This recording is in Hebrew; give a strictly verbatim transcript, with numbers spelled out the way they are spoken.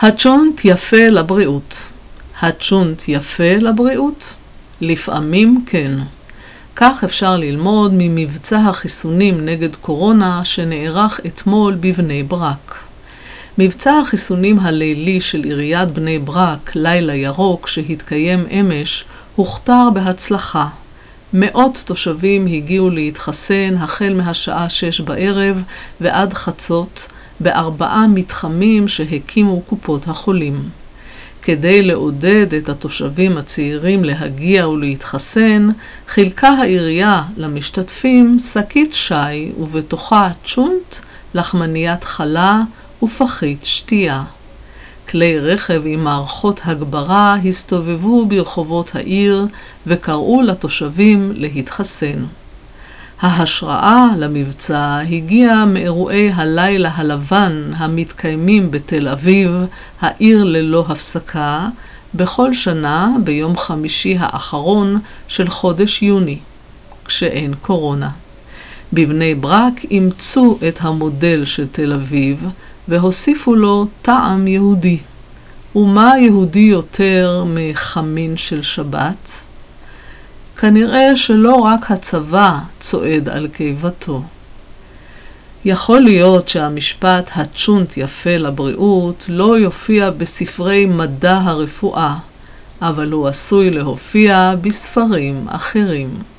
הצ'ונט יפה לבריאות. הצ'ונט יפה לבריאות? לפעמים כן. כך אפשר ללמוד ממבצע החיסונים נגד קורונה שנערך אתמול בבני ברק. מבצע החיסונים הלילי של עיריית בני ברק, לילה ירוק, שהתקיים אמש, הוכתר בהצלחה. מאות תושבים הגיעו להתחסן החל מהשעה שש בערב ועד חצות בארבעה מתחמים שהקימו קופות החולים. כדי לעודד את התושבים הצעירים להגיע ולהתחסן, חילקה העירייה למשתתפים שקית שי ובתוכה צ'ונט, לחמניית חלה ופחית שתייה. כלי רכב עם מערכות הגברה הסתובבו ברחובות העיר וקראו לתושבים להתחסן. ההשראה למבצע הגיעה מאירועי הלילה הלבן המתקיימים בתל אביב, העיר ללא הפסקה, בכל שנה ביום חמישי האחרון של חודש יוני, כשאין קורונה. בבני ברק אימצו את המודל של תל אביב והוסיפו לו טעם יהודי. ומה יהודי יותר מחמין של שבת? כנראה שלא רק הצבא צועד על קיבתו. יכול להיות שהמשפט הצ'ונט יפה לבריאות לא יופיע בספרי מדע הרפואה, אבל הוא עשוי להופיע בספרים אחרים.